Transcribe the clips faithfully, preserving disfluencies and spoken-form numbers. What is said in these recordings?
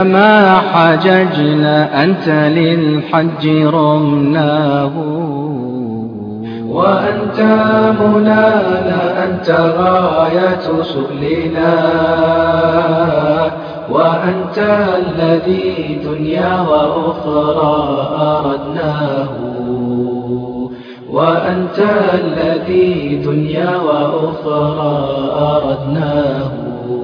ما حججنا أنت للحج رمناه، وأنت منانا، أنت غاية سؤلنا، وأنت الذي دنيا وأخرى أردناه، وأنت الذي دنيا وأخرى أردناه.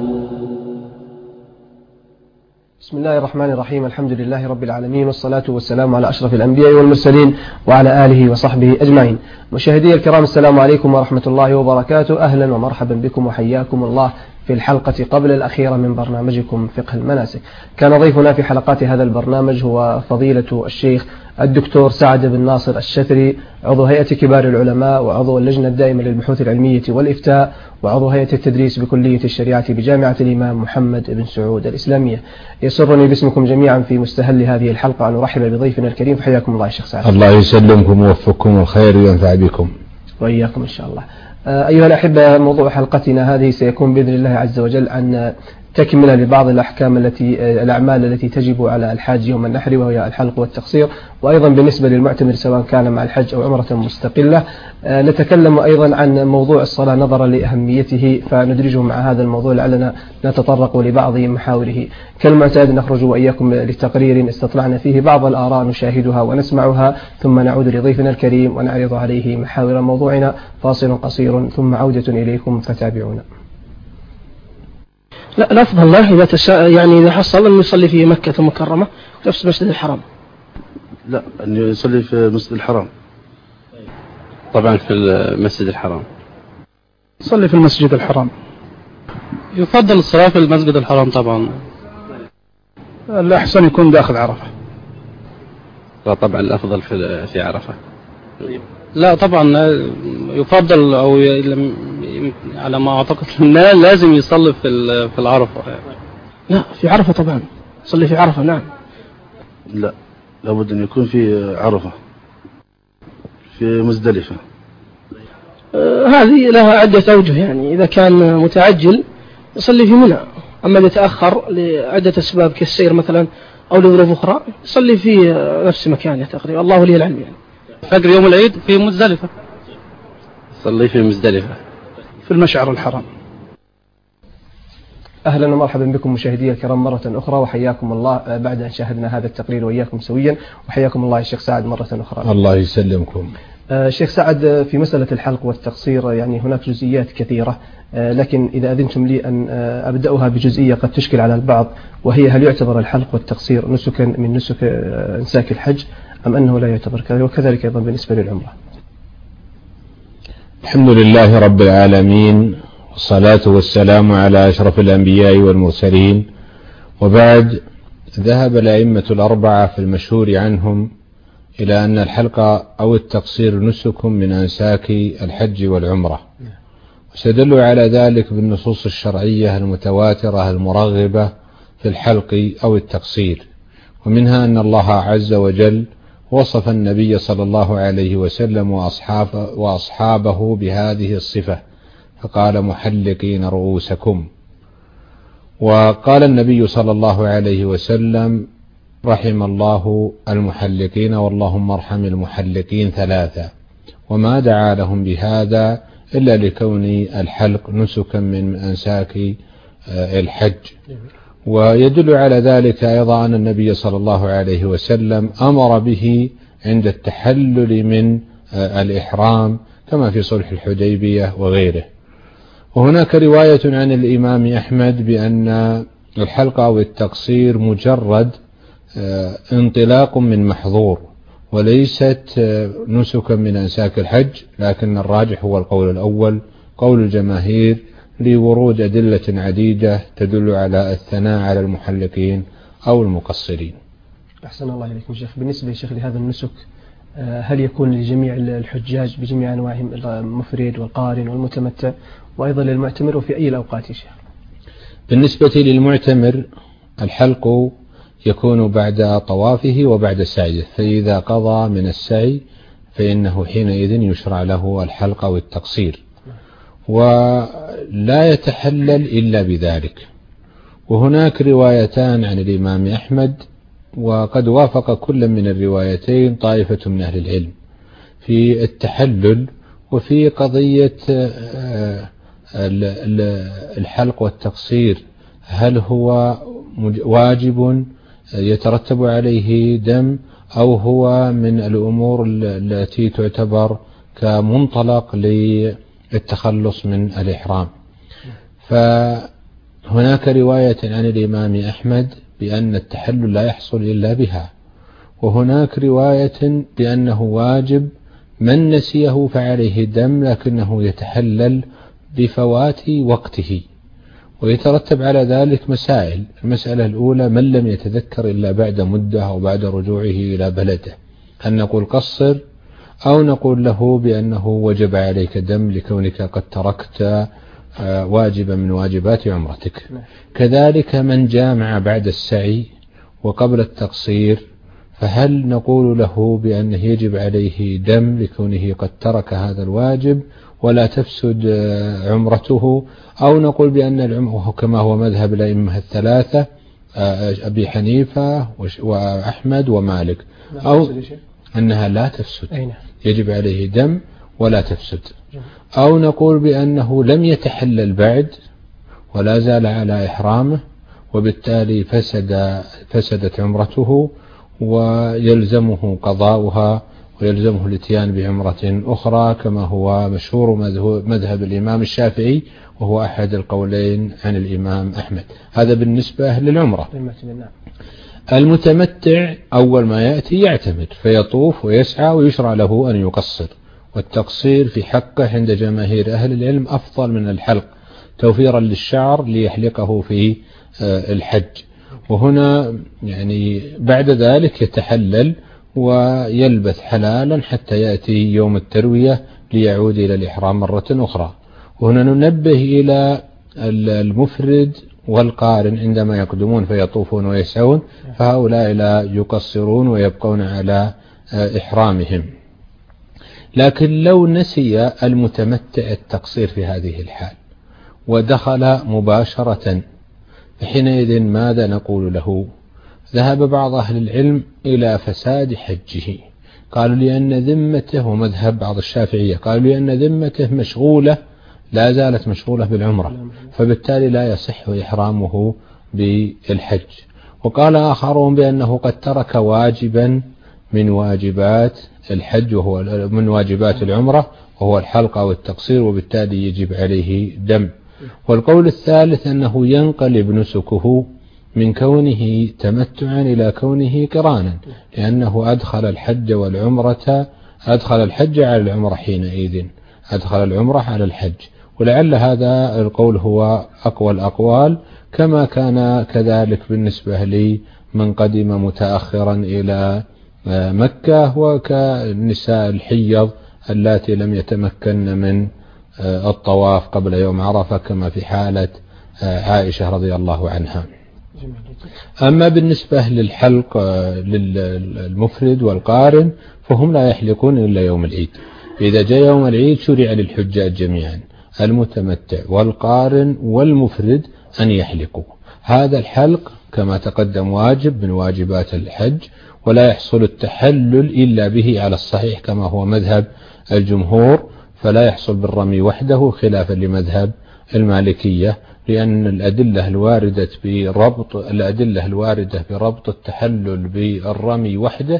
بسم الله الرحمن الرحيم. الحمد لله رب العالمين، والصلاة والسلام على أشرف الأنبياء والمرسلين وعلى آله وصحبه أجمعين. مشاهدي الكرام، السلام عليكم ورحمة الله وبركاته. أهلا ومرحبا بكم وحياكم الله في الحلقة قبل الأخيرة من برنامجكم فقه المناسك. كان ضيفنا في حلقات هذا البرنامج هو فضيلة الشيخ الدكتور سعد بن ناصر الشتري، عضو هيئة كبار العلماء وعضو اللجنة الدائمة للبحوث العلمية والإفتاء وعضو هيئة التدريس بكلية الشريعة بجامعة الإمام محمد بن سعود الإسلامية. يسرني باسمكم جميعا في مستهل هذه الحلقة أن أرحب بضيفنا الكريم. فحياكم الله الشيخ سعد. الله يسلمكم ووفقكم الخير وينفع بكم. وإياكم إن شاء الله. أيها الأحبة، موضوع حلقتنا هذه سيكون بإذن الله عز وجل عن تكملة لبعض الأحكام التي الأعمال التي تجب على الحاج يوم النحر، وهي الحلق والتقصير، وأيضا بالنسبة للمعتمر سواء كان مع الحج أو عمرة مستقلة. نتكلم أيضا عن موضوع الصلاة نظرا لأهميته، فندرجه مع هذا الموضوع لعلنا نتطرق لبعض محاوره. كالمعتاد نخرج وإياكم لتقرير استطلعنا فيه بعض الآراء نشاهدها ونسمعها، ثم نعود لضيفنا الكريم ونعرض عليه محاور موضوعنا. فاصل قصير ثم عودة إليكم، فتابعونا. لا الأفضل له إذا تشاء، يعني إذا حصل أن يصلي في مكة المكرمة نفس المسجد الحرام. لا، أن يصلي في المسجد الحرام. طبعا في المسجد الحرام. يصلي في المسجد الحرام. يفضل الصلاة في المسجد الحرام طبعا. الأحسن يكون داخل عرفة. لا طبعا الأفضل في في عرفة. لا طبعا يفضل، أو على ما أعتقد لازم يصلي في في العرفة. لا في عرفة طبعا، يصلي في عرفة. نعم. لا، لابد أن يكون في عرفة في مزدلفة. آه هذه لها عدة أوجه، يعني إذا كان متعجل يصلي في منى، أما إذا تأخر لعدة أسباب كالسير مثلا أو لظروف أخرى يصلي في نفس مكانه تقريبا. الله ولي العلم. يعني فجر يوم العيد في مزدلفة، صلي في مزدلفة في المشعر الحرام. أهلا ومرحبا بكم مشاهدي الكرام مرة أخرى، وحياكم الله بعد أن شاهدنا هذا التقرير وإياكم سويا. وحياكم الله الشيخ سعد مرة أخرى. الله يسلمكم. الشيخ سعد، في مسألة الحلق والتقصير يعني هناك جزئيات كثيرة، لكن إذا أذنتم لي أن أبدأها بجزئية قد تشكل على البعض، وهي هل يعتبر الحلق والتقصير نسكا من نسك انساك الحج أم أنه لا يعتبر كذلك؟ وكذلك أيضا بالنسبة للعمرة. الحمد لله رب العالمين، والصلاة والسلام على أشرف الأنبياء والمرسلين، وبعد. ذهب الأئمة الأربعة في المشهور عنهم إلى أن الحلق أو التقصير نسك من أنساك الحج والعمرة، وستدل على ذلك بالنصوص الشرعية المتواترة المرغبة في الحلق أو التقصير، ومنها أن الله عز وجل وصف النبي صلى الله عليه وسلم وأصحابه, وأصحابه بهذه الصفة، فقال محلقين رؤوسكم. وقال النبي صلى الله عليه وسلم رحم الله المحلقين واللهم ارحم المحلقين ثلاثة، وما دعا لهم بهذا إلا لكون الحلق نسكا من أنساك الحج. ويدل على ذلك أيضا أن النبي صلى الله عليه وسلم أمر به عند التحلل من الإحرام كما في صلح الحديبية وغيره. وهناك رواية عن الإمام أحمد بأن الحلق أو التقصير مجرد انطلاق من محظور وليست نسكا من أنساك الحج، لكن الراجح هو القول الأول قول الجماهير لورود أدلة عديدة تدل على الثناء على المحلقين أو المقصرين. أحسن الله إليكم شيخ. بالنسبة لشيخ لهذا النسك، هل يكون لجميع الحجاج بجميع أنواعهم، المفرد والقارن والمتمتع، وأيضا للمعتمر، وفي أي الأوقات يا شيخ؟ بالنسبة للمعتمر الحلق يكون بعد طوافه وبعد سعيه، فإذا قضى من السعي فإنه حينئذ يشرع له الحلق أو التقصير، ولا يتحلل إلا بذلك. وهناك روايتان عن الإمام أحمد، وقد وافق كل من الروايتين طائفة من أهل العلم في التحلل وفي قضية الحلق والتقصير، هل هو واجب يترتب عليه دم أو هو من الأمور التي تعتبر كمنطلق للتخلص من الإحرام. فهناك رواية عن الإمام أحمد بأن التحلل لا يحصل إلا بها، وهناك رواية بأنه واجب، من نسيه فعليه دم لكنه يتحلل بفوات وقته، ويترتب على ذلك مسائل. المسألة الأولى: من لم يتذكر إلا بعد مدة أو بعد رجوعه إلى بلده، هل نقول قصر أو نقول له بأنه وجب عليك دم لكونك قد تركت واجبا من واجبات عمرتك؟ كذلك من جامع بعد السعي وقبل التقصير، فهل نقول له بأنه يجب عليه دم لكونه قد ترك هذا الواجب ولا تفسد عمرته، أو نقول بأن العمره كما هو مذهب الأئمة الثلاثة أبي حنيفة وأحمد ومالك، أو أنها لا تفسد يجب عليه دم ولا تفسد، أو نقول بأنه لم يتحلل بعد ولا زال على إحرامه وبالتالي فسد فسدت عمرته ويلزمه قضاؤها ويلزمه الاتيان بعمرة أخرى كما هو مشهور مذهب الإمام الشافعي وهو أحد القولين عن الإمام أحمد. هذا بالنسبة للعمرة. المتمتع أول ما يأتي يعتمد فيطوف ويسعى ويشرع له أن يقصر، والتقصير في حقه عند جماهير أهل العلم أفضل من الحلق توفيرا للشعر ليحلقه في الحج. وهنا يعني بعد ذلك يتحلل ويلبث حلالا حتى يأتي يوم التروية ليعود إلى الإحرام مرة أخرى. وهنا ننبه إلى المفرد والقارن عندما يقدمون فيطوفون ويسعون، فهؤلاء لا يقصرون ويبقون على إحرامهم. لكن لو نسي المتمتع التقصير في هذه الحال ودخل مباشرة، فحينئذ ماذا نقول له؟ ذهب بعض أهل العلم إلى فساد حجه، قالوا لأن ذمته، ومذهب بعض الشافعية قالوا لأن ذمته مشغولة لا زالت مشغولة بالعمرة، فبالتالي لا يصح إحرامه بالحج. وقال آخرون بأنه قد ترك واجبا من واجبات الحج وهو من واجبات العمرة وهو الحلق أو التقصير، وبالتالي يجب عليه دم. والقول الثالث أنه ينقلب نسكه من كونه تمتعا إلى كونه قرانا، لأنه أدخل الحج والعمرة أدخل الحج على العمرة، حينئذ أدخل العمرة على الحج. ولعل هذا القول هو أقوى الأقوال، كما كان كذلك بالنسبة لي من قدم متأخرا إلى مكة وكنساء الحيض اللاتي لم يتمكن من الطواف قبل يوم عرفة كما في حالة عائشة رضي الله عنها. أما بالنسبة للحلق للمفرد والقارن فهم لا يحلقون إلا يوم العيد. إذا جاء يوم العيد شرع للحجاج جميعا المتمتع والقارن والمفرد أن يحلقوا. هذا الحلق كما تقدم واجب من واجبات الحج، ولا يحصل التحلل إلا به على الصحيح كما هو مذهب الجمهور، فلا يحصل بالرمي وحده خلافا لمذهب المالكية، لأن الأدلة الواردة بربط الأدلة الواردة بربط التحلل بالرمي وحده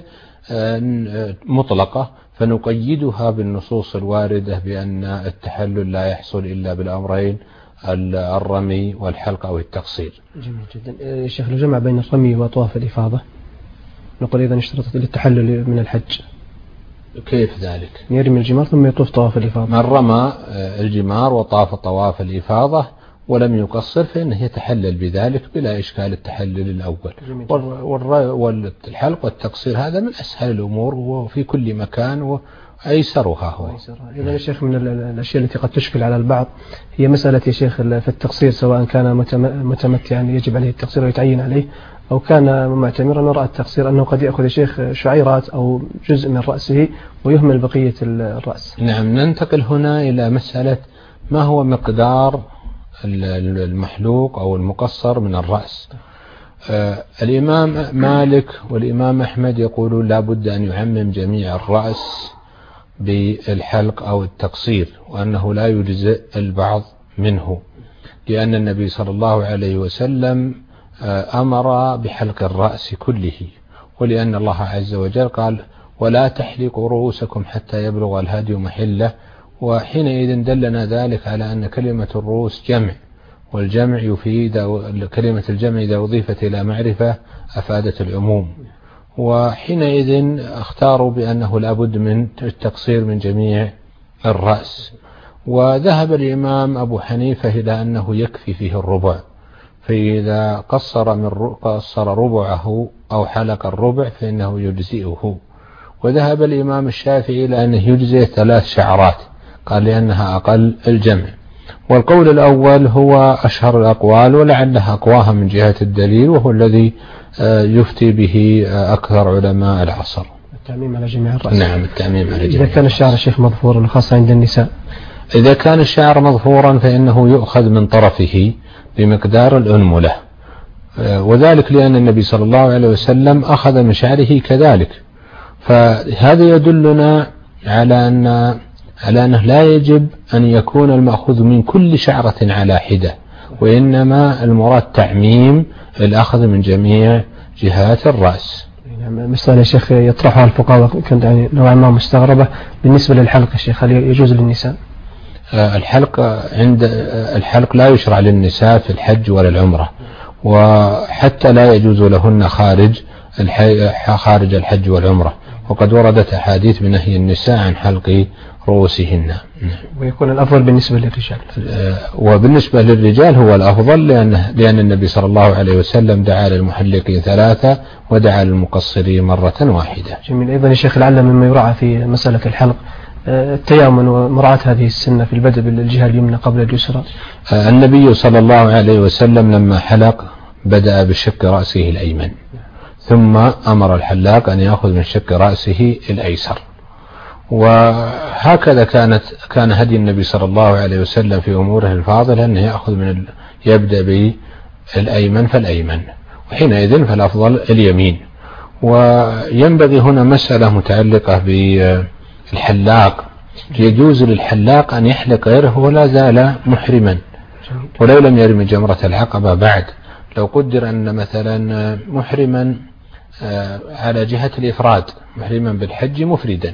مطلقة، فنقيدها بالنصوص الواردة بأن التحلل لا يحصل إلا بالأمرين الرمي والحلق أو التقصير. جميل جدا. شيخ الجمع بين الرمي وطواف الإفاضة نقول إذا اشترطت للتحلل من الحج، كيف ذلك؟ يرمي الجمار ثم يطوف طواف الإفاضة. من رمى الجمار وطاف طواف الإفاضة ولم يقصر فإنه يتحلل بذلك بلا إشكال التحلل الأول. والحلق والتقصير هذا من أسهل الأمور وفي كل مكان وأيسرها هو. إذا يا شيخ من الأشياء التي قد تشكل على البعض هي مسألة يا شيخ في التقصير، سواء كان متمتعا يجب عليه التقصير ويتعين عليه، أو كان معتمرا ورأى التقصير أنه قد يأخذ يا شيخ شعيرات أو جزء من رأسه ويهمل بقية الرأس. نعم. ننتقل هنا إلى مسألة ما هو مقدار المحلوق أو المقصر من الرأس. الإمام مالك والإمام أحمد يقولون لا بد أن يعمم جميع الرأس بالحلق أو التقصير، وأنه لا يجزئ البعض منه، لأن النبي صلى الله عليه وسلم أمر بحلق الرأس كله، ولأن الله عز وجل قال ولا تحلقوا رؤوسكم حتى يبلغ الهدي محله، وحينئذ دلنا ذلك على أن كلمة الرؤوس جمع، والجمع يفيد، كلمة الجمع إذا أضيفت إلى معرفة أفادت العموم، وحينئذ اختاروا بأنه لا بد من التقصير من جميع الرأس. وذهب الإمام أبو حنيفة إلى أنه يكفي فيه الربع، فإذا قصر من قصر ربعه أو حلق الربع فإنه يجزئه. وذهب الإمام الشافعي إلى أنه يجزئ ثلاث شعرات، قال لأنها أقل الجمع. والقول الأول هو أشهر الأقوال ولعلها أقواها من جهة الدليل، وهو الذي يفتي به أكثر علماء العصر. التعميم على جميع الرأس. نعم، التعميم على جميع. إذا كان الشعر الشيخ مظفورا خاصة عند النساء، إذا كان الشعر مظفورا فإنه يؤخذ من طرفه بمقدار الأنملة، وذلك لأن النبي صلى الله عليه وسلم أخذ من شعره كذلك. فهذا يدلنا على أن على أنه لا يجب أن يكون المأخوذ من كل شعرة على حدة، وإنما المراد تعميم الأخذ من جميع جهات الرأس. مسألة شيخ يطرحها الفقهاء كنت يعني نوعا ما مستغربة بالنسبة للحلق الشيخ، هل يجوز للنساء؟ الحلق عند الحلق لا يشرع للنساء في الحج ولا العمرة، وحتى لا يجوز لهن خارج خارج الحج والعمرة، وقد وردت أحاديث بنهي النساء عن حلق رؤوسهن. ويكون الأفضل بالنسبة للرجال. وبالنسبة للرجال هو الأفضل، لأن لأن النبي صلى الله عليه وسلم دعا للمحلقين ثلاثة ودعا للمقصرين مرة واحدة. جميل. أيضا يا شيخ لعل مما يراعى في مسألة الحلق التيامن ومراعاة هذه السنة في البدء بالجهة اليمنى قبل اليسرى. النبي صلى الله عليه وسلم لما حلق بدأ بشق رأسه الأيمن، ثم أمر الحلاق أن يأخذ من شق رأسه الأيسر، وهكذا كانت كان هدي النبي صلى الله عليه وسلم في أموره الفاضلة أنه يأخذ من ال... يبدأ بالأيمن فالأيمن، وحينئذ فالأفضل اليمين. وينبغي هنا مسألة متعلقة بالحلاق، يجوز للحلاق أن يحلق غيره ولا زال محرما ولو لم يرمي جمرة العقبة بعد. لو قدر أن مثلا محرما على جهة الإفراد، محرما بالحج مفردا،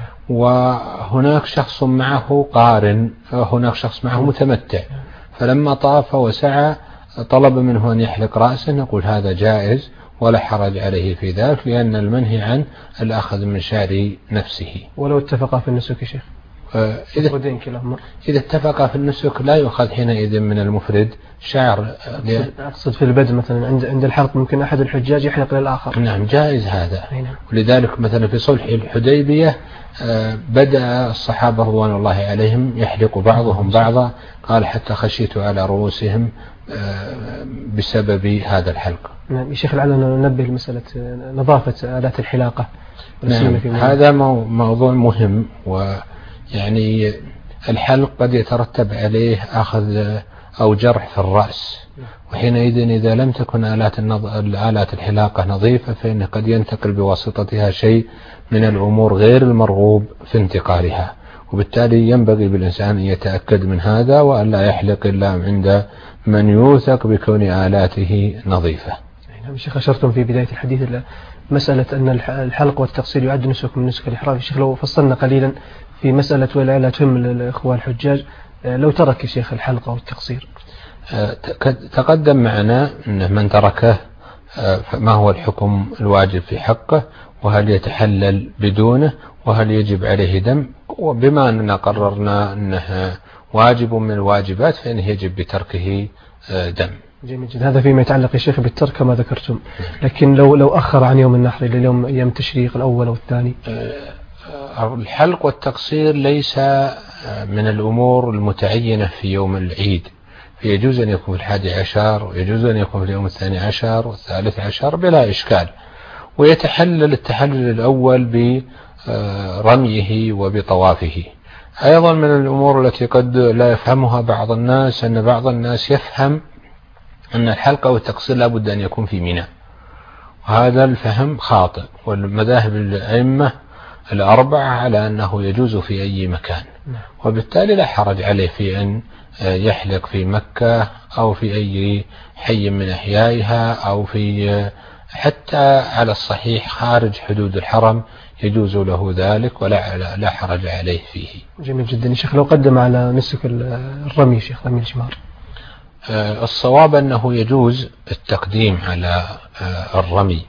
وهناك شخص معه قارن، هناك شخص معه متمتع، فلما طاف وسعى طلب منه أن يحلق رأسه، نقول هذا جائز ولا حرج عليه في ذلك، لأن المنهي عن الأخذ من شعر نفسه. ولو اتفقا في النسك يا شيخ؟ إذا, إذا اتفقا في النسك لا يؤخذ حينئذ من المفرد شعر. أقصد في البدء مثلا عند عند الحلق ممكن أحد الحجاج يحلق للآخر. نعم جائز هذا. ولذلك مثلا في صلح الحديبية بدأ الصحابة رضوان الله عليهم يحلق بعضهم بعضا، قال حتى خشيت على رؤوسهم بسبب هذا الحلق. نعم يا شيخ لعلنا ننبه لمسألة نظافة آلات الحلاقة. نعم هذا موضوع مهم، ويعني الحلق قد يترتب عليه أخذ أو جرح في الرأس، وحينئذ إذا لم تكن آلات آلات الحلاقة نظيفة فإنه قد ينتقل بواسطتها شيء من الأمور غير المرغوب في انتقالها، وبالتالي ينبغي بالإنسان أن يتأكد من هذا وأن لا يحلق إلا عند من يوثق بكون آلاته نظيفة. نعم شيخ أشرتم في بداية الحديث مسألة أن الحلق والتقصير يعد نسك من نسك الإحرام. شيخ لو فصلنا قليلا في مسألة ولا لا تهم الإخوان الحجاج لو ترك يا شيخ الحلق أو التقصير؟ تقدم معنا أن من تركه ما هو الحكم الواجب في حقه، وهل يتحلل بدونه، وهل يجب عليه دم. وبما أننا قررنا أنه واجب من الواجبات فإنه يجب بتركه دم. جميل جدا. هذا فيما يتعلق يا شيخ بالترك كما ذكرتم، لكن لو لو أخر عن يوم النحر إلى اليوم أيام التشريق الأول أو الثاني. الحلق والتقصير ليس من الأمور المتعينة في يوم العيد، فيجوز أن يكون في الحادي عشر، ويجوز أن يكون في اليوم الثاني عشر والثالث عشر بلا إشكال، ويتحلل التحلل الأول برميه وبطوافه. أيضا من الأمور التي قد لا يفهمها بعض الناس أن بعض الناس يفهم أن الحلق أو التقصير لابد أن يكون في منى، وهذا الفهم خاطئ، والمذاهب الأئمة الأربعة على أنه يجوز في أي مكان، وبالتالي لا حرج عليه في أن يحلق في مكة أو في أي حي من أحيائها أو في حتى على الصحيح خارج حدود الحرم يجوز له ذلك ولا لا حرج عليه فيه. جميل جدا. شيخ لو قدم على نسك الرمي شيخ رمي الجمار؟ الصواب أنه يجوز التقديم على الرمي،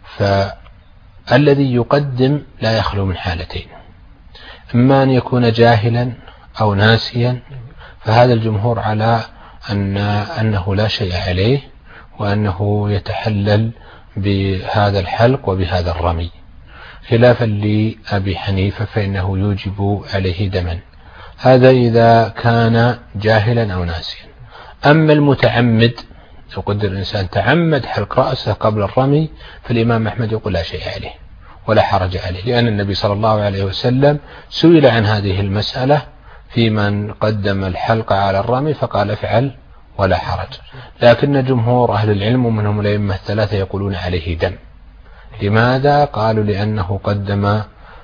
فالذي يقدم لا يخلو من حالتين، إما أن يكون جاهلا أو ناسيا، فهذا الجمهور على أن أنه لا شيء عليه وأنه يتحلل بهذا الحلق وبهذا الرمي، خلافا لأبي حنيفة فإنه يوجب عليه دما. هذا إذا كان جاهلا أو ناسيا. أما المتعمد، لو قدر الإنسان تعمد حلق رأسه قبل الرمي، فالإمام أحمد يقول لا شيء عليه ولا حرج عليه، لأن النبي صلى الله عليه وسلم سئل عن هذه المسألة في من قدم الحلق على الرمي فقال افعل ولا حرج. لكن جمهور أهل العلم ومنهم الأئمة الثلاثة يقولون عليه دم. لماذا؟ قالوا لأنه قدم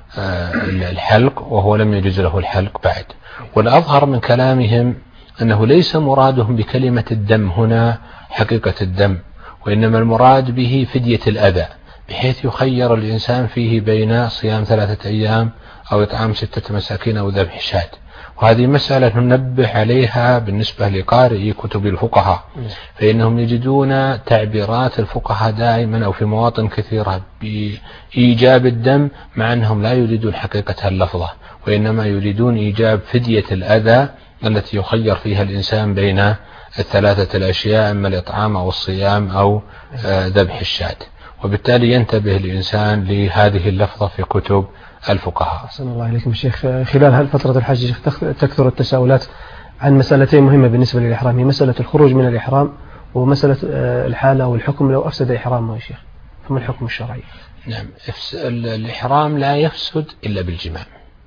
الحلق وهو لم يجوز له الحلق بعد. والأظهر من كلامهم أنه ليس مرادهم بكلمة الدم هنا حقيقة الدم، وإنما المراد به فدية الأذى، بحيث يخير الإنسان فيه بين صيام ثلاثة أيام أو إطعام ستة مساكين أو ذبح شاة. وهذه مسألة ننبه عليها بالنسبة لقارئي كتب الفقهاء، فإنهم يجدون تعبيرات الفقهاء دائما أو في مواطن كثيرة بإيجاب الدم، مع أنهم لا يريدون حقيقة اللفظة، وإنما يريدون إيجاب فدية الأذى التي يخير فيها الإنسان بين الثلاثة الأشياء، إما الإطعام أو الصيام أو ذبح الشاة. وبالتالي ينتبه الإنسان لهذه اللفظة في كتب الفقهاء. أحسن الله إليكم شيخ. خلال هالفترة الحج تكثر التساؤلات عن مسألتين مهمة بالنسبة للإحرام، هي مسألة الخروج من الإحرام ومسألة الحالة والحكم لو أفسد إحرامه يا شيخ، فما الحكم الشرعي؟ نعم، الإحرام لا يفسد إلا بالجماع،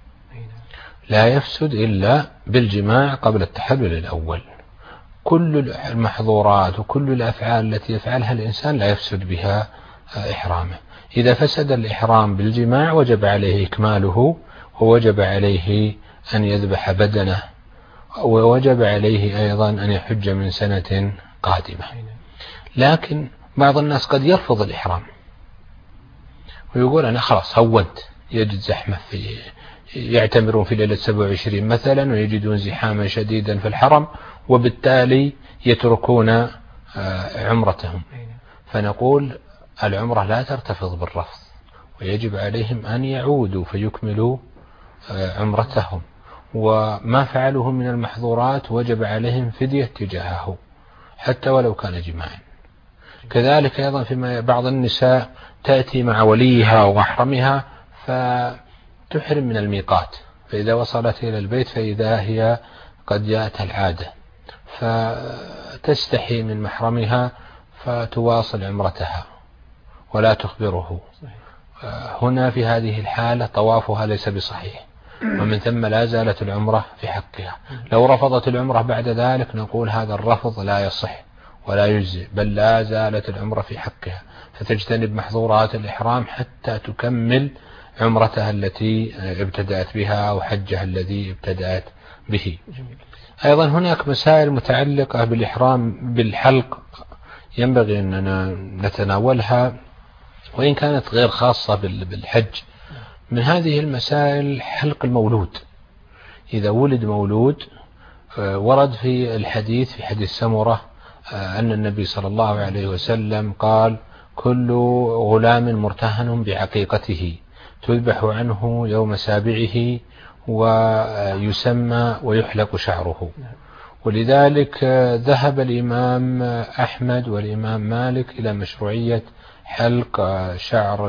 لا يفسد إلا بالجماع قبل التحلل الأول. كل المحظورات وكل الأفعال التي يفعلها الإنسان لا يفسد بها إحرامه. إذا فسد الإحرام بالجماع وجب عليه إكماله، ووجب عليه أن يذبح بدنه، ووجب عليه أيضا أن يحج من سنة قادمة. لكن بعض الناس قد يرفض الإحرام ويقول أنا خلاص هونت، يجد زحمة في يعتمرون في ليلة سبعة وعشرين مثلا ويجدون زحاما شديدا في الحرم، وبالتالي يتركون عمرتهم. فنقول العمرة لا ترتفض بالرفض، ويجب عليهم أن يعودوا فيكملوا عمرتهم، وما فعلوه من المحظورات وجب عليهم فدية تجاهه حتى ولو كان جماعا. كذلك أيضا فيما بعض النساء تأتي مع وليها ومحرمها فتحرم من الميقات، فإذا وصلت إلى البيت فإذا هي قد جاءت العادة فتستحي من محرمها فتواصل عمرتها ولا تخبره. هنا في هذه الحالة طوافها ليس بصحيح، ومن ثم لا زالت العمرة في حقها. لو رفضت العمرة بعد ذلك نقول هذا الرفض لا يصح ولا يجزئ، بل لا زالت العمرة في حقها، فتجتنب محظورات الإحرام حتى تكمل عمرتها التي ابتدأت بها أو حجها الذي ابتدأت به. أيضا هناك مسائل متعلقة بالإحرام بالحلق ينبغي أننا نتناولها وإن كانت غير خاصة بالحج. من هذه المسائل حلق المولود. إذا ولد مولود ورد في الحديث في حديث سمرة أن النبي صلى الله عليه وسلم قال كل غلام مرتهن بعقيقته تذبح عنه يوم سابعه ويسمى ويحلق شعره. ولذلك ذهب الإمام أحمد والإمام مالك إلى مشروعية حلق شعر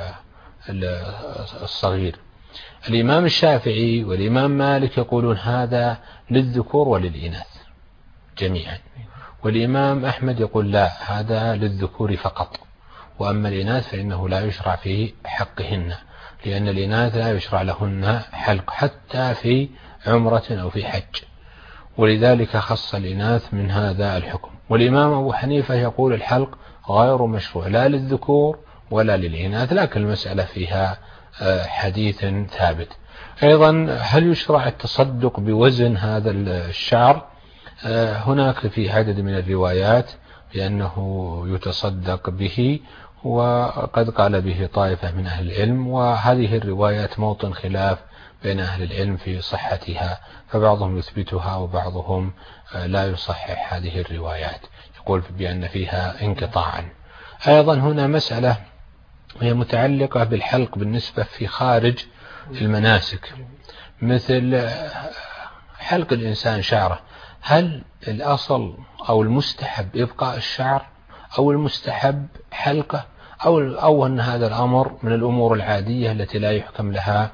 الصغير. الإمام الشافعي والإمام مالك يقولون هذا للذكور وللإناث جميعا، والإمام أحمد يقول لا، هذا للذكور فقط. وأما الإناث فإنه لا يشرع في حقهن، لأن الإناث لا يشرع لهن حلق حتى في عمرة أو في حج، ولذلك خص الإناث من هذا الحكم. والإمام أبو حنيفة يقول الحلق غير مشروع لا للذكور ولا للإناث، لكن المسألة فيها حديث ثابت. أيضا هل يشرع التصدق بوزن هذا الشعر؟ هناك في عدد من الروايات بأنه يتصدق به، وقد قال به طائفة من أهل العلم، وهذه الروايات موطن خلاف بين أهل العلم في صحتها، فبعضهم يثبتها وبعضهم لا يصحح هذه الروايات، يقول بأن فيها انقطاعا. أيضا هنا مسألة هي متعلقة بالحلق بالنسبة في خارج المناسك، مثل حلق الإنسان شعره، هل الأصل أو المستحب إبقاء الشعر أو المستحب حلقه، أو أو أن هذا الأمر من الأمور العادية التي لا يحكم لها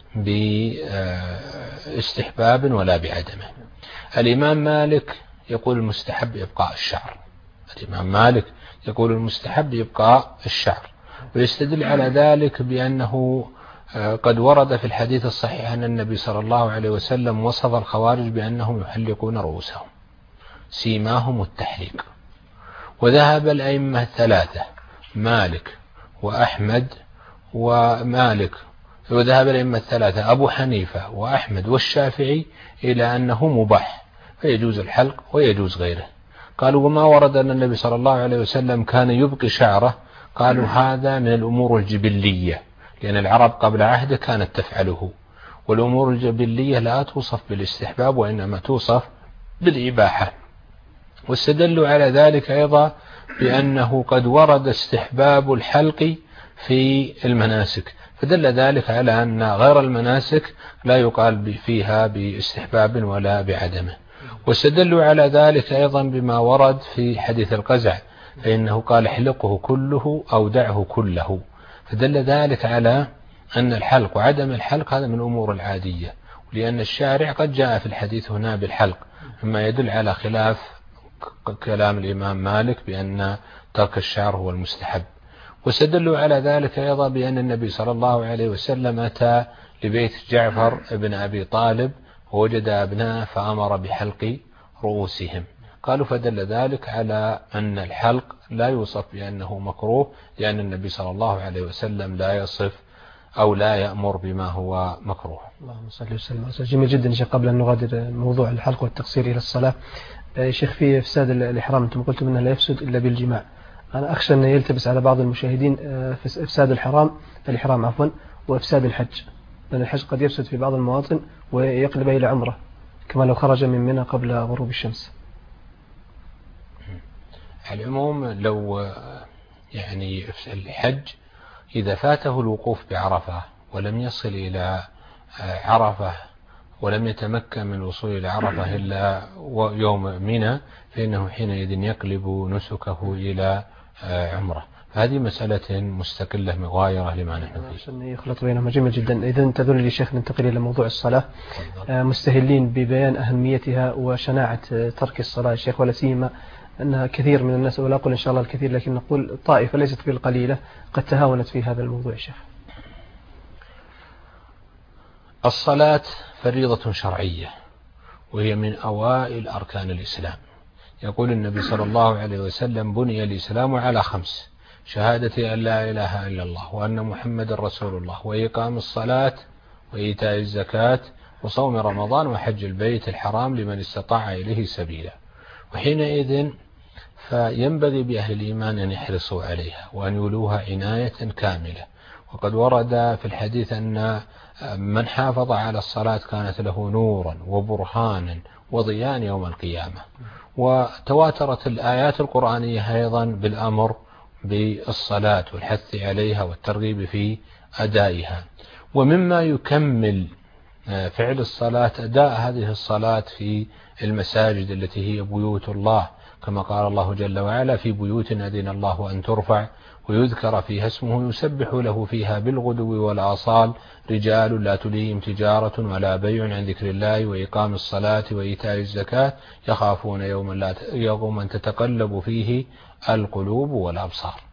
باستحباب ولا بعدمه؟ الإمام مالك يقول المستحب إبقاء الشعر، الإمام مالك يقول المستحب إبقاء الشعر، ويستدل على ذلك بأنه قد ورد في الحديث الصحيح أن النبي صلى الله عليه وسلم وصف الخوارج بأنهم يحلقون رؤوسهم سيماهم التحليق. وذهب الأئمة الثلاثة مالك وأحمد ومالك وذهب الأئمة الثلاثة أبو حنيفة وأحمد والشافعي إلى أنه مباح، فيجوز الحلق ويجوز غيره. قالوا وما ورد أن النبي صلى الله عليه وسلم كان يبقي شعره؟ قالوا هذا من الأمور الجبلية، لأن العرب قبل عهده كانت تفعله، والأمور الجبلية لا توصف بالاستحباب وإنما توصف بالإباحة. واستدلوا على ذلك أيضا بأنه قد ورد استحباب الحلق في المناسك، فدل ذلك على أن غير المناسك لا يقال فيها باستحباب ولا بعدمه. واستدلوا على ذلك أيضا بما ورد في حديث القزع، فإنه قال احلقه كله أو دعه كله، فدل ذلك على أن الحلق وعدم الحلق هذا من الأمور العادية، ولأن الشارع قد جاء في الحديث هنا بالحلق، مما يدل على خلاف كلام الإمام مالك بأن ترك الشعر هو المستحب. واستدلوا على ذلك أيضا بأن النبي صلى الله عليه وسلم أتى لبيت جعفر بن أبي طالب ووجد أبناء فأمر بحلق رؤوسهم، قالوا فدل ذلك على أن الحلق لا يوصف بأنه مكروه، لأن النبي صلى الله عليه وسلم لا يصف أو لا يأمر بما هو مكروه. اللهم صل وسلم. جميل جدا شيخ. قبل أن نغادر موضوع الحلق والتقصير إلى الصلاة، شيخ في إفساد الإحرام أنتم قلتم أنه لا يفسد إلا بالجماع، أنا أخشى أن يلتبس على بعض المشاهدين في إفساد الحرام الإحرام عفوا وإفساد الحج، لأن الحج قد يفسد في بعض المواطن ويقلب إلى عمره كما لو خرج من منى قبل غروب الشمس. على العموم لو يعني الحج إذا فاته الوقوف بعرفة ولم يصل إلى عرفة ولم يتمكن من الوصول إلى عرفة إلا يوم منى، فإنه حينئذ يقلب نسكه إلى عمره، فهذه مسألة مستقلة مغايرة لما نحن فيه. عشان يخلط بينهما. جميل جدا. إذن تدل لي شيخ ننتقل إلى موضوع الصلاة، مستهلين ببيان أهميتها وشناعة ترك الصلاة يا شيخ، ولا سيما أنها كثير من الناس، ولا أقول إن شاء الله الكثير لكن نقول طائفة ليست بالقليلة قد تهاونت في هذا الموضوع يا شيخ. الصلاة فريضة شرعية وهي من أوائل أركان الإسلام. يقول النبي صلى الله عليه وسلم بني الإسلام على خمس: شهادة أن لا إله إلا الله وأن محمد رسول الله وإقام الصلاة وإيتاء الزكاة وصوم رمضان وحج البيت الحرام لمن استطاع إليه سبيلا. وحينئذ فينبغي بأهل الإيمان أن يحرصوا عليها وأن يولوها عناية كاملة. وقد ورد في الحديث أن من حافظ على الصلاة كانت له نورا وبرهانا وضياء يوم القيامة. وتواترت الآيات القرآنية أيضا بالأمر بالصلاة والحث عليها والترغيب في أدائها. ومما يكمل فعل الصلاة أداء هذه الصلاة في المساجد التي هي بيوت الله، كما قال الله جل وعلا: في بيوت أذن الله أن ترفع ويذكر فيها اسمه يسبح له فيها بالغدو والآصال رجال لا تلهيهم تجارة ولا بيع عن ذكر الله وإقام الصلاة وإيتاء الزكاة يخافون يوما لا يوما تتقلب فيه القلوب والأبصار.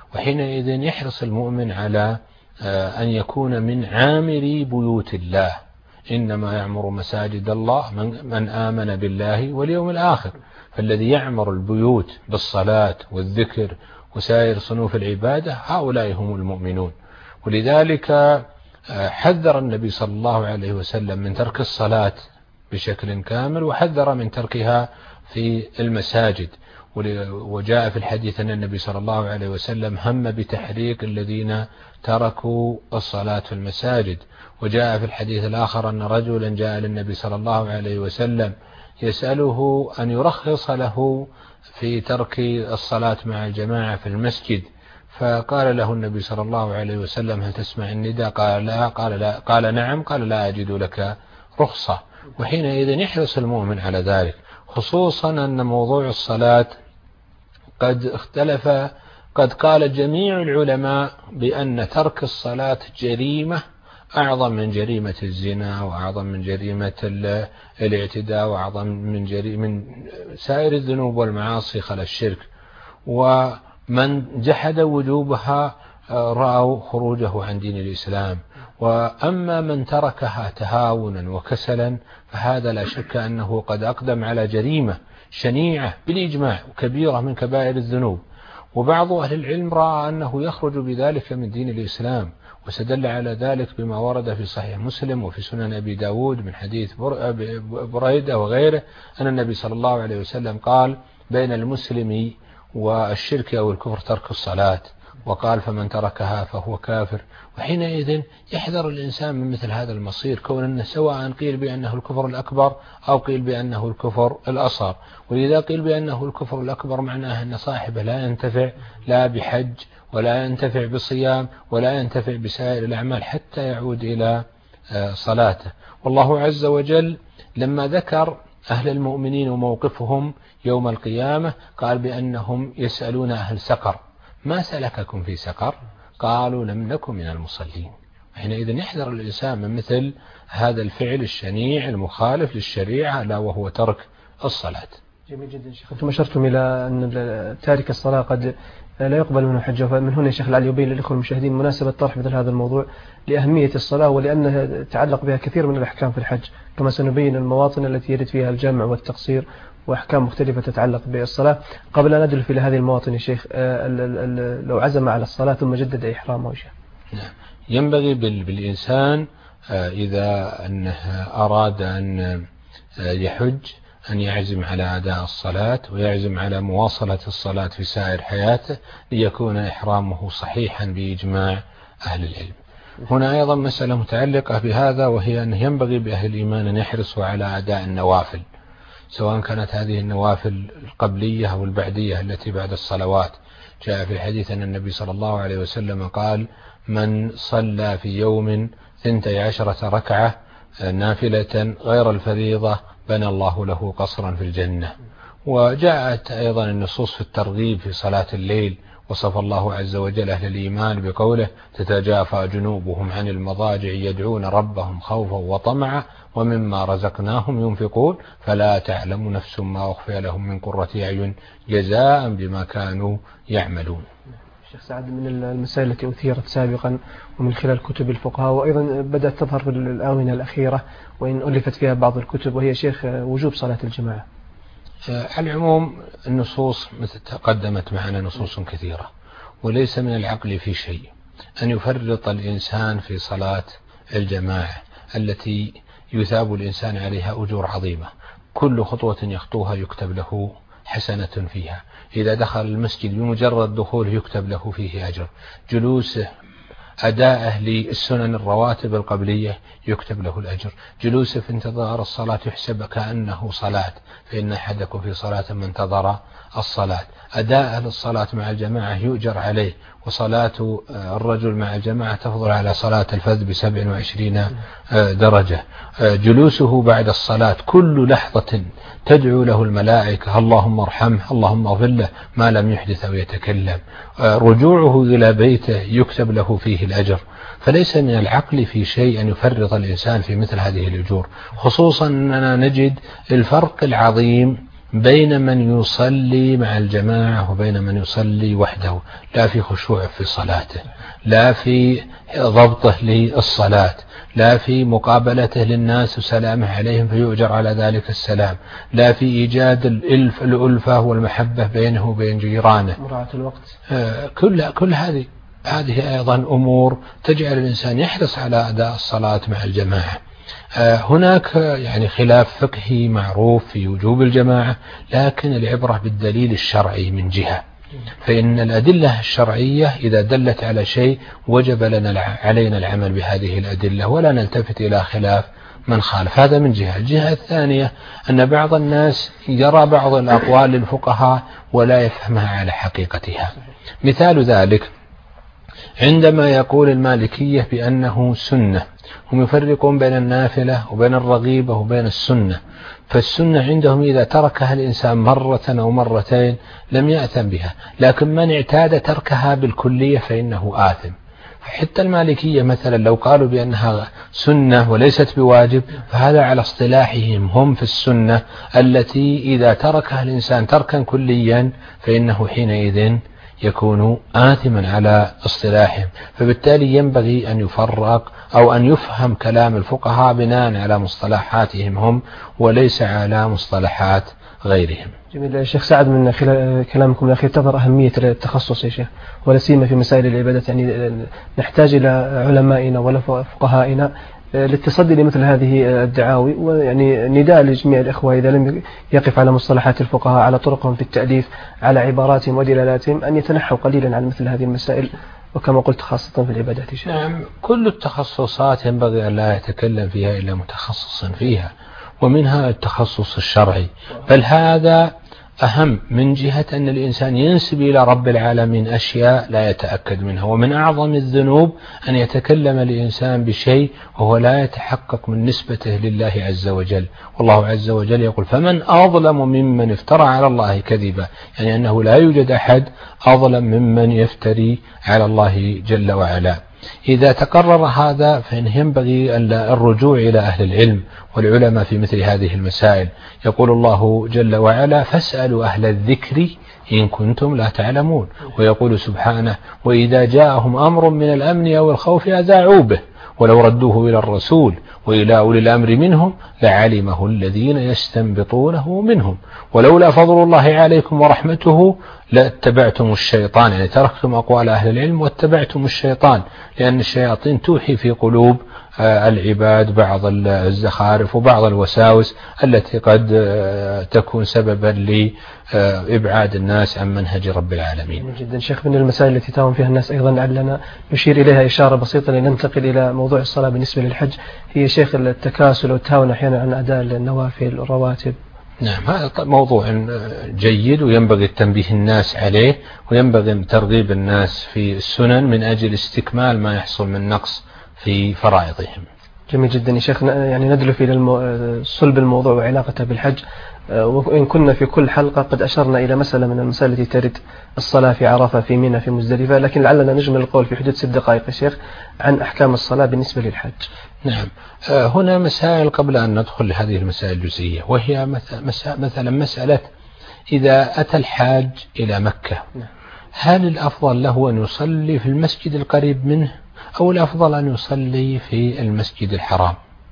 وحينئذ يحرص المؤمن على أن يكون من عامري بيوت الله. إنما يعمر مساجد الله من آمن بالله واليوم الآخر. فالذي يعمر البيوت بالصلاة والذكر وسائر صنوف العبادة هؤلاء هم المؤمنون. ولذلك حذر النبي صلى الله عليه وسلم من ترك الصلاة بشكل كامل، وحذر من تركها في المساجد. وجاء في الحديث أن النبي صلى الله عليه وسلم هم بتحريق الذين تركوا الصلاة في المساجد. وجاء في الحديث الآخر أن رجلا جاء للنبي صلى الله عليه وسلم يسأله أن يرخص له في ترك الصلاة مع الجماعة في المسجد، فقال له النبي صلى الله عليه وسلم: هل تسمع النداء؟ قال لا. قال لا. قال نعم. قال: لا أجد لك رخصة. وحينئذ يحرص المؤمن على ذلك، خصوصا أن موضوع الصلاة قد اختلف. قد قال جميع العلماء بأن ترك الصلاة جريمة أعظم من جريمة الزنا، وأعظم من جريمة الاعتداء، وأعظم من جريمة من سائر الذنوب والمعاصي خلا الشرك. ومن جحد وجوبها رأوا خروجه عن دين الإسلام. وأما من تركها تهاونا وكسلا فهذا لا شك أنه قد أقدم على جريمة شنيعة بالإجماع وكبيرة من كبائر الذنوب. وبعض أهل العلم رأى أنه يخرج بذلك من دين الإسلام، وسدل على ذلك بما ورد في صحيح مسلم وفي سنن أبي داود من حديث بريدة وغيره أن النبي صلى الله عليه وسلم قال: بين المسلم والشرك أو الكفر ترك الصلاة، وقال: فمن تركها فهو كافر. وحينئذ يحذر الإنسان من مثل هذا المصير، كون أنه سواء قيل بأنه الكفر الأكبر أو قيل بأنه الكفر الأصغر. ولذا قيل بأنه الكفر الأكبر معناه أن صاحبه لا ينتفع لا بحج ولا ينتفع بصيام ولا ينتفع بسائر الأعمال حتى يعود إلى صلاته. والله عز وجل لما ذكر أهل المؤمنين وموقفهم يوم القيامة قال بأنهم يسألون أهل سقر: ما سلككم في سقر؟ قالوا: لم نكن من المصلين. حينئذ يحذر الإنسان من مثل هذا الفعل الشنيع المخالف للشريعة، لا وهو ترك الصلاة. جميل جدا شيخ. أنتم أشرتم إلى أن تارك الصلاة قد لا يقبل منه حجة، فمن هنا شيخ العلي يبين للإخوة المشاهدين مناسبة طرح مثل هذا الموضوع لأهمية الصلاة، ولأنها تعلق بها كثير من الأحكام في الحج، كما سنبين المواطن التي يرد فيها الجمع والتقصير وأحكام مختلفة تتعلق بالصلاة. قبل أن ندخل إلى هذه المواطن يا شيخ، لو عزم على الصلاة ثم جدد إحرامه شيخ، ينبغي بالإنسان إذا أنه أراد أن يحج أن يعزم على أداء الصلاة ويعزم على مواصلة الصلاة في سائر حياته ليكون إحرامه صحيحا بإجماع أهل العلم. هنا أيضا مسألة متعلقة بهذا، وهي أنه ينبغي بأهل الإيمان أن يحرصوا على أداء النوافل، سواء كانت هذه النوافل القبلية أو البعدية التي بعد الصلوات. جاء في الحديث أن النبي صلى الله عليه وسلم قال: من صلى في يوم ثنتي عشرة ركعة نافلة غير الفريضة بنى الله له قصرا في الجنة. وجاءت أيضا النصوص في الترغيب في صلاة الليل، وصف الله عز وجل أهل الإيمان بقوله: تتجافى جنوبهم عن المضاجع يدعون ربهم خوفا وطمعا ومما رزقناهم ينفقون فلا تعلم نفس ما أخفي لهم من قرة أعين جزاء بما كانوا يعملون. شيخ سعد، من المسائل التي أثيرت سابقا ومن خلال كتب الفقهاء وأيضا بدأت تظهر في الآونة الأخيرة وإن ألفت فيها بعض الكتب، وهي شيخ وجوب صلاة الجماعة. على العموم النصوص مثل تقدمت معنا نصوص كثيرة، وليس من العقل في شيء أن يفرط الإنسان في صلاة الجماعة التي يثاب الإنسان عليها أجور عظيمة. كل خطوة يخطوها يكتب له حسنة فيها. إذا دخل المسجد بمجرد دخوله يكتب له فيه أجر. جلوسه أداءه للسنن الرواتب القبلية يكتب له الأجر. جلوسه في انتظار الصلاة يحسب كأنه صلاة، فإن أحدكم في صلاة من انتظر الصلاة. أداءه للصلاة مع الجماعة يؤجر عليه، وصلاة الرجل مع الجماعة تفضل على صلاة الفذ بسبع وعشرين درجة. جلوسه بعد الصلاة كل لحظة تدعو له الملائكة: اللهم ارحمه اللهم اغفر له ما لم يحدث أو يتكلم. رجوعه إلى بيته يكتب له فيه الأجر. فليس من العقل في شيء أن يفرط الإنسان في مثل هذه الأجور، خصوصا أننا نجد الفرق العظيم بين من يصلي مع الجماعة وبين من يصلي وحده، لا في خشوع في صلاته، لا في ضبطه للصلاة، لا في مقابلته للناس وسلامه عليهم فيؤجر على ذلك السلام، لا في إيجاد الألف الألفة والمحبة بينه وبين جيرانه، مراعاة الوقت. كل كل هذه هذه أيضا أمور تجعل الإنسان يحرص على أداء الصلاة مع الجماعة. هناك يعني خلاف فقهي معروف في وجوب الجماعة، لكن العبرة بالدليل الشرعي من جهة، فإن الأدلة الشرعية إذا دلت على شيء وجب لنا علينا العمل بهذه الأدلة ولا نلتفت إلى خلاف من خالف. هذا من جهة. الجهة الثانية أن بعض الناس يرى بعض الأقوال للفقهاء ولا يفهمها على حقيقتها. مثال ذلك عندما يقول المالكية بأنه سنة، هم يفرقون بين النافلة وبين الرغيبة وبين السنة، فالسنة عندهم إذا تركها الإنسان مرة أو مرتين لم يأثم بها، لكن من اعتاد تركها بالكلية فإنه آثم. حتى المالكية مثلا لو قالوا بأنها سنة وليست بواجب فهذا على اصطلاحهم هم في السنة التي إذا تركها الإنسان تركا كليا فإنه حينئذ يكون آثما على اصطلاحهم. فبالتالي ينبغي أن يفرق أو أن يفهم كلام الفقهاء بناء على مصطلحاتهم هم وليس على مصطلحات غيرهم. جميل. الشيخ سعد، من خلال كلامكم الأخير تظهر أهمية التخصص يا شيخ، ولا سيما في مسائل العبادات، يعني نحتاج إلى علمائنا ولا فقهائنا للتصدي لمثل هذه الدعاوي، ويعني نداء لجميع الإخوة إذا لم يقف على مصطلحات الفقهاء، على طرقهم في التأليف، على عباراتهم ودلالاتهم، أن يتنحوا قليلا عن مثل هذه المسائل، وكما قلت خاصة في العبادات. نعم، كل التخصصات ينبغي أن لا يتكلم فيها إلا متخصص فيها، ومنها التخصص الشرعي، بل هذا أهم من جهة أن الإنسان ينسب إلى رب العالمين أشياء لا يتأكد منها. ومن أعظم الذنوب أن يتكلم الإنسان بشيء وهو لا يتحقق من نسبته لله عز وجل، والله عز وجل يقول فمن أظلم ممن افترى على الله كذبا، يعني أنه لا يوجد أحد أظلم ممن يفتري على الله جل وعلا. إذا تقرر هذا فإن ينبغي الرجوع إلى أهل العلم والعلماء في مثل هذه المسائل. يقول الله جل وعلا فاسألوا أهل الذكر إن كنتم لا تعلمون، ويقول سبحانه وإذا جاءهم أمر من الأمن أو الخوف أذاعوا به ولو ردوه إلى الرسول وإلى أولي الأمر منهم لعلمه الذين يستنبطونه منهم ولولا فضل الله عليكم ورحمته لاتبعتم الشيطان، يعني تركتم أقوال أهل العلم واتبعتم الشيطان، لأن الشياطين توحي في قلوب العباد بعض الزخارف وبعض الوساوس التي قد تكون سببا لإبعاد الناس عن منهج رب العالمين. جدا شيخ، من المسائل التي تاهم فيها الناس أيضا لعلنا نشير إليها إشارة بسيطة لننتقل إلى موضوع الصلاة بالنسبة للحج، هي شيخ التكاسل والتهاون أحيانا عن أداء النوافل والرواتب. نعم، هذا موضوع جيد وينبغي التنبيه الناس عليه، وينبغي ترغيب الناس في السنن من أجل استكمال ما يحصل من نقص في فرائضهم. جميل جدا يا شيخ، يعني ندلف إلى صلب الموضوع وعلاقته بالحج، وإن كنا في كل حلقة قد أشرنا إلى مسألة من المسائل التي ترد الصلاة في عرفة في منى في مزدلفة، لكن لعلنا نجمل القول في حدود ست دقائق يا شيخ عن أحكام الصلاة بالنسبة للحج. نعم، هنا مسائل قبل أن ندخل لهذه المسائل الجزئية، وهي مثلا مسألة إذا أتى الحاج إلى مكة هل الأفضل له أن يصلي في المسجد القريب منه أو الأفضل أن يصلي في المسجد الحرام؟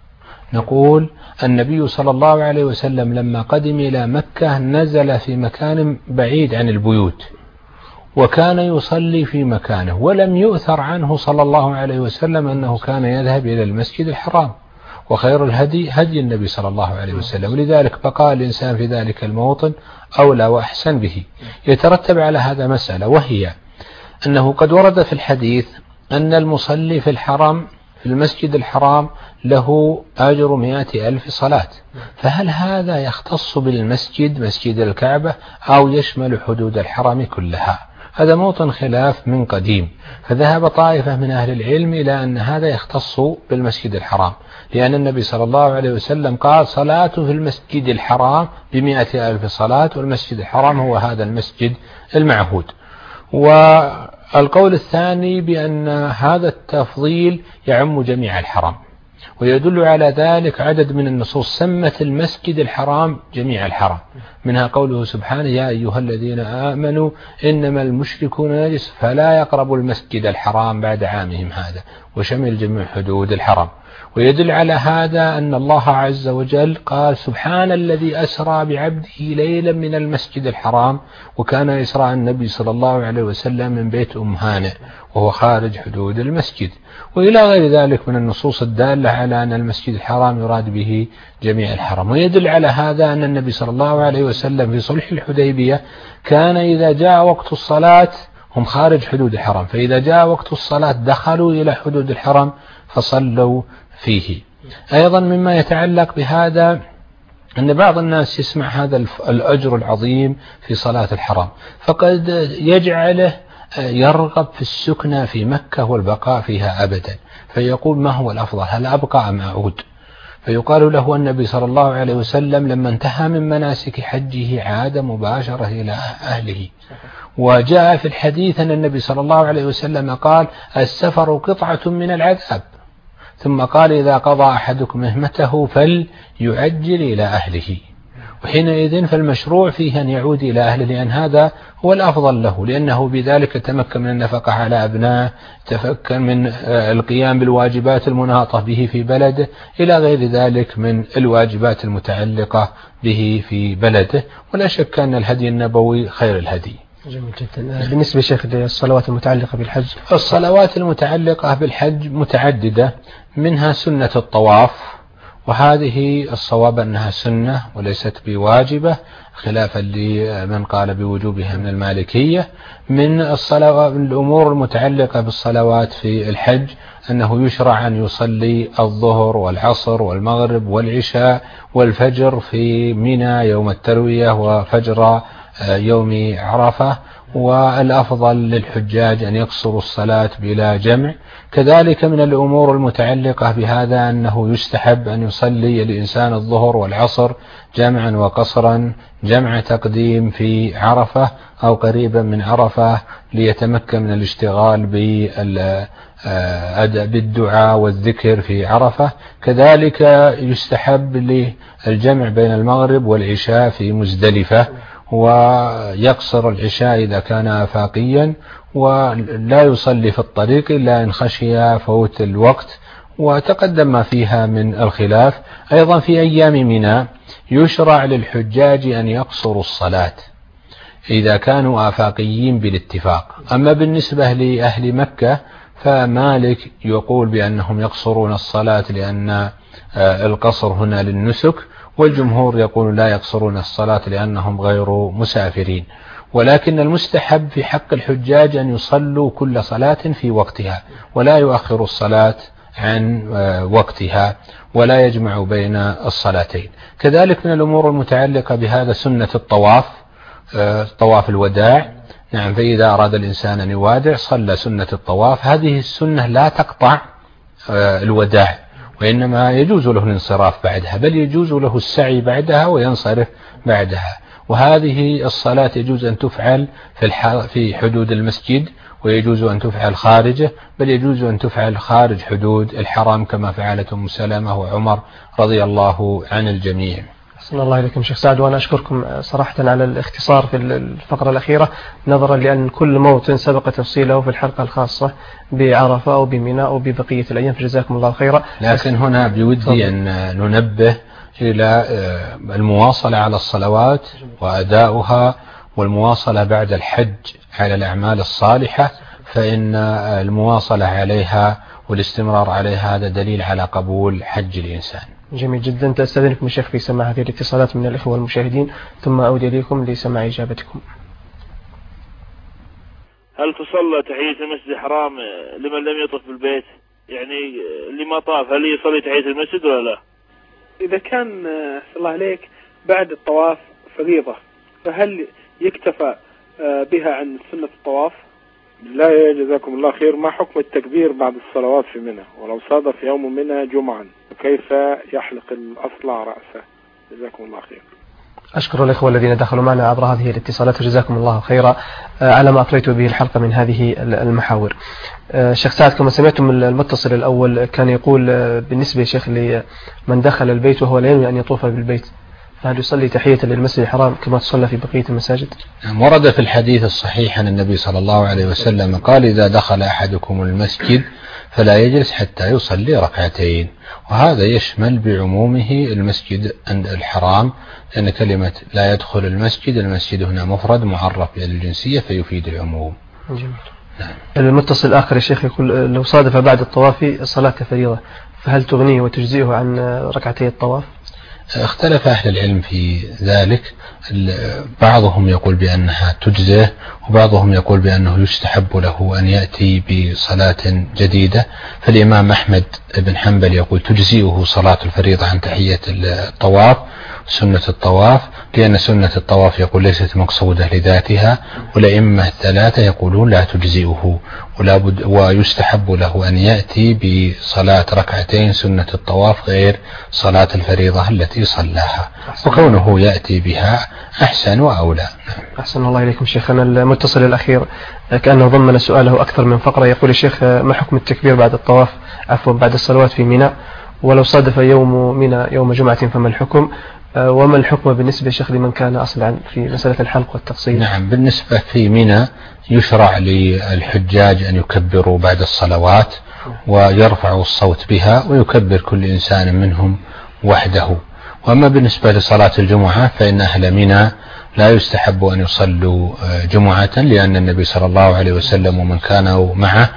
نقول النبي صلى الله عليه وسلم لما قدم إلى مكة نزل في مكان بعيد عن البيوت وكان يصلي في مكانه، ولم يؤثر عنه صلى الله عليه وسلم أنه كان يذهب إلى المسجد الحرام، وخير الهدي هدي النبي صلى الله عليه وسلم، ولذلك بقى الإنسان في ذلك الموطن أولى وأحسن به. يترتب على هذا مسألة، وهي أنه قد ورد في الحديث أن المصلي في الحرم في المسجد الحرام له أجر مئة ألف صلاة، فهل هذا يختص بالمسجد مسجد الكعبة أو يشمل حدود الحرم كلها؟ هذا موطن خلاف من قديم، فذهب طائفة من أهل العلم إلى أن هذا يختص بالمسجد الحرام، لأن النبي صلى الله عليه وسلم قال صلاة في المسجد الحرام بمئة ألف صلاة، والمسجد الحرام هو هذا المسجد المعهود. والقول الثاني بأن هذا التفضيل يعم جميع الحرم، ويدل على ذلك عدد من النصوص سمت المسجد الحرام جميع الحرام، منها قوله سبحانه يا أيها الذين آمنوا إنما المشركون نجس فلا يقربوا المسجد الحرام بعد عامهم هذا، وشمل جميع حدود الحرام. ويدل على هذا أن الله عز وجل قال سبحان الذي أسرى بعبده ليلا من المسجد الحرام، وكان إسراء النبي صلى الله عليه وسلم من بيت أم هانئ وهو خارج حدود المسجد، وإلى غير ذلك من النصوص الدالة على أن المسجد الحرام يراد به جميع الحرم. ويدل على هذا أن النبي صلى الله عليه وسلم في صلح الحديبية كان إذا جاء وقت الصلاة هم خارج حدود الحرم، فإذا جاء وقت الصلاة دخلوا إلى حدود الحرم فصلوا فيه. أيضا مما يتعلق بهذا أن بعض الناس يسمع هذا الأجر العظيم في صلاة الحرام فقد يجعله يرغب في السكنى في مكة والبقاء فيها أبدا، فيقول ما هو الأفضل، هل أبقى أم أعود؟ فيقال له النبي صلى الله عليه وسلم لما انتهى من مناسك حجه عاد مباشرة إلى أهله. وجاء في الحديث أن النبي صلى الله عليه وسلم قال السفر قطعة من العذاب، ثم قال إذا قضى أحدكم مهمته فليعجل إلى أهله، وحينئذ فالمشروع فيه أن يعود إلى أهله، لأن هذا هو الأفضل له، لأنه بذلك تمكن من النفقة على أبنائه، تمكن من القيام بالواجبات المناطة به في بلده، إلى غير ذلك من الواجبات المتعلقة به في بلده. ولا شك أن الهدي النبوي خير الهدي. جميل جدا. بالنسبة شيخ للصلوات المتعلقة بالحج، الصلوات المتعلقة بالحج متعددة، منها سنة الطواف، وهذه الصواب أنها سنة وليست بواجبة خلافا لمن قال بوجوبها من المالكية. من الصلوات الأمور المتعلقة بالصلوات في الحج أنه يشرع أن يصلي الظهر والعصر والمغرب والعشاء والفجر في منى يوم التروية وفجر يوم عرفة، والأفضل للحجاج أن يقصروا الصلاة بلا جمع. كذلك من الأمور المتعلقة بهذا أنه يستحب أن يصلي الإنسان الظهر والعصر جمعا وقصرا، جمع تقديم في عرفة أو قريبا من عرفة ليتمكن من الاشتغال بالدعاء والذكر في عرفة. كذلك يستحب للجمع بين المغرب والعشاء في مزدلفة، ويقصر العشاء إذا كان آفاقيا، ولا يصلي في الطريق إلا إن خشي فوت الوقت، وتقدم ما فيها من الخلاف. أيضا في أيام منى يشرع للحجاج أن يقصروا الصلاة إذا كانوا آفاقيين بالاتفاق. أما بالنسبة لأهل مكة فمالك يقول بأنهم يقصرون الصلاة لأن القصر هنا للنسك، والجمهور يقول لا يقصرون الصلاة لأنهم غير مسافرين. ولكن المستحب في حق الحجاج أن يصلوا كل صلاة في وقتها، ولا يؤخروا الصلاة عن وقتها، ولا يجمع بين الصلاتين. كذلك من الأمور المتعلقة بهذا سنة الطواف، طواف الوداع. نعم، فإذا أراد الإنسان أن يوادع صلى سنة الطواف. هذه السنة لا تقطع الوداع، وإنما يجوز له الانصراف بعدها، بل يجوز له السعي بعدها وينصرف بعدها. وهذه الصلاة يجوز أن تفعل في, في حدود المسجد، ويجوز أن تفعل خارجه، بل يجوز أن تفعل خارج حدود الحرم كما فعلت أم سلمة وعمر رضي الله عن الجميع. أحسن الله إليكم شيخ سعد، وأنا أشكركم صراحة على الاختصار في الفقرة الأخيرة، نظرا لأن كل موطن سبق تفصيله في الحلقة الخاصة بعرفة أو بمنى أو ببقية الأيام، فجزاكم الله خيرا. لكن هنا بودي أن ننبه إلى المواصلة على الصلوات وأداؤها، والمواصلة بعد الحج على الأعمال الصالحة، فإن المواصلة عليها والاستمرار عليها هذا دليل على قبول حج الإنسان. جميل جدا. تستأذنكم الشيخ في سماع هذه الاتصالات من الإخوة المشاهدين، ثم أعود إليكم لسماع إجابتكم. هل تصلى تحية المسجد الحرام لمن لم يطف بالبيت؟ يعني اللي ما طاف هل يصلي تحية المسجد ولا لا؟ إذا كان صلى الله عليك بعد الطواف فريضة، فهل يكتفى بها عن سنة الطواف؟ لا، جزاكم الله خير. ما حكم التكبير بعد الصلوات في منى، ولو صادف يوم منى جمعا كيف يحلق الأصلع رأسه؟ جزاكم الله خير. أشكر الإخوة الذين دخلوا معنا عبر هذه الاتصالات وجزاكم الله خيرا على ما أطريت به الحلقة من هذه المحاور. شيخ سعد، كما سمعتم المتصل الأول كان يقول بالنسبة يا شيخ لمن دخل البيت وهو لا ينوي أن يطوف بالبيت، فهل يصلي تحية للمسجد الحرام كما تصلى في بقية المساجد؟ ورد في الحديث الصحيح أن النبي صلى الله عليه وسلم قال: إذا دخل أحدكم المسجد فلا يجلس حتى يصلي ركعتين، وهذا يشمل بعمومه المسجد الحرام، لأن كلمة لا يدخل المسجد، المسجد هنا مفرد معرف بالجنسية فيفيد العموم. جميل. نعم. المتصل الآخر يا شيخ يقول: لو صادف بعد الطواف صلاة فريضة فهل تغنيه وتجزئه عن ركعتي الطواف؟ اختلف أهل العلم في ذلك، بعضهم يقول بأنها تجزئه، وبعضهم يقول بأنه يستحب له أن يأتي بصلاة جديدة. فالإمام أحمد بن حنبل يقول تجزئه صلاة الفريضة عن تحية الطواف سنة الطواف، لأن سنة الطواف يقول ليست مقصودة لذاتها، والأئمة الثلاثة يقولون لا تجزئه ولا بد ويستحب له أن يأتي بصلاة ركعتين سنة الطواف غير صلاة الفريضة التي صلاها، وكونه يأتي بها أحسن وأولى. أحسن الله إليكم شيخنا. المتصل الأخير كأنه ضمن سؤاله أكثر من فقرة، يقول الشيخ: ما حكم التكبير بعد الطواف عفوا بعد الصلوات في منى، ولو صادف يوم منى يوم جمعة فما الحكم؟ وما الحكم بالنسبة شيخ لمن كان أصلا في مسألة الحلق والتقصير؟ نعم، بالنسبة في منى يشرع للحجاج أن يكبروا بعد الصلوات ويرفعوا الصوت بها، ويكبر كل إنسان منهم وحده. وأما بالنسبة لصلاة الجمعة فإن أهل منى لا يستحب أن يصلوا جمعة، لأن النبي صلى الله عليه وسلم ومن كانوا معه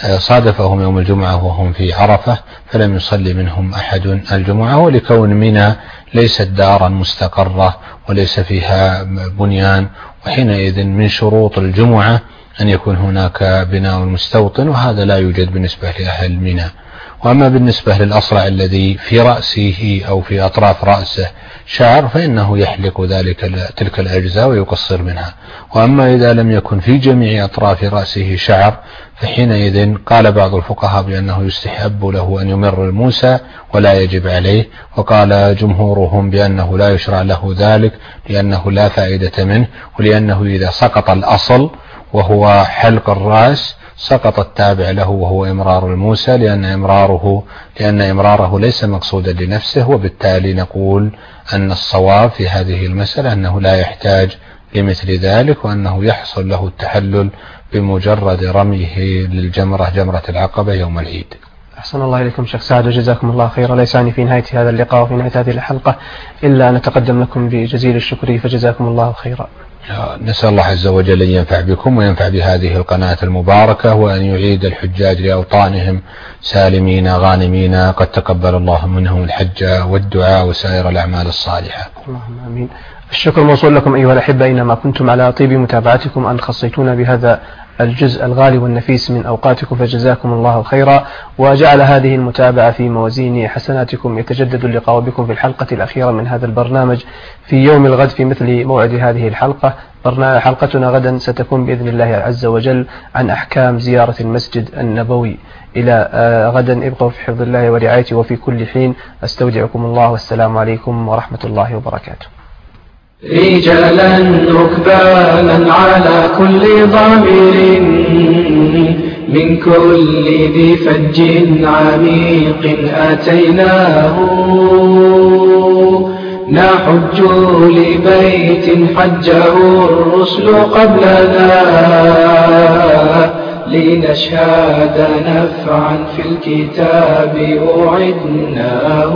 صادفهم يوم الجمعة وهم في عرفة فلم يصلي منهم أحد الجمعة، ولكون منى ليست دارا مستقرة وليس فيها بنيان، وحينئذ من شروط الجمعة أن يكون هناك بناء مستوطن، وهذا لا يوجد بالنسبة لأهل منى. وأما بالنسبة للأصلع الذي في رأسه أو في أطراف رأسه شعر فإنه يحلق ذلك تلك الأجزاء ويقصر منها. وأما إذا لم يكن في جميع أطراف رأسه شعر فحينئذ قال بعض الفقهاء بأنه يستحب له أن يمر الموسى ولا يجب عليه، وقال جمهورهم بأنه لا يشرع له ذلك لأنه لا فائدة منه، ولأنه إذا سقط الأصل وهو حلق الرأس سقط التابع له وهو إمرار الموسى، لأن إمراره لأن إمراره ليس مقصودا لنفسه، وبالتالي نقول أن الصواب في هذه المسألة أنه لا يحتاج لمثل ذلك، وأنه يحصل له التحلل بمجرد رميه للجمرة جمرة العقبة يوم العيد. أحسن الله إليكم شيخ سعد وجزاكم الله خيرا. ليس عني في نهاية هذا اللقاء وفي نهاية هذه الحلقة إلا أن أتقدم لكم بجزيل الشكر، فجزاكم الله خيرا. نسأل الله عز وجل أن ينفع بكم وينفع بهذه القناة المباركة، وأن يعيد الحجاج لأوطانهم سالمين غانمين، قد تقبل الله منهم الحج والدعاء وسائر الأعمال الصالحة. اللهم آمين. الشكر موصول لكم أيها الأحبة، أينما كنتم على طيب متابعتكم أن خصيتونا بهذا الجزء الغالي والنفيس من أوقاتكم، فجزاكم الله خيرا، وجعل هذه المتابعة في موازين حسناتكم. يتجدد اللقاء بكم في الحلقة الأخيرة من هذا البرنامج في يوم الغد في مثل موعد هذه الحلقة. حلقتنا غدا ستكون بإذن الله عز وجل عن أحكام زيارة المسجد النبوي. إلى غدا ابقوا في حفظ الله ورعايته وفي كل حين. أستودعكم الله والسلام عليكم ورحمة الله وبركاته. رجالا ركبانا على كل ضامر من كل ذي فج عميق أتيناه، نحج لبيت حجه الرسل قبلنا لنشهد نفعا في الكتاب أعدناه.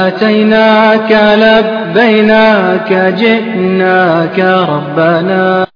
أتيناك لبيناك جئناك ربنا.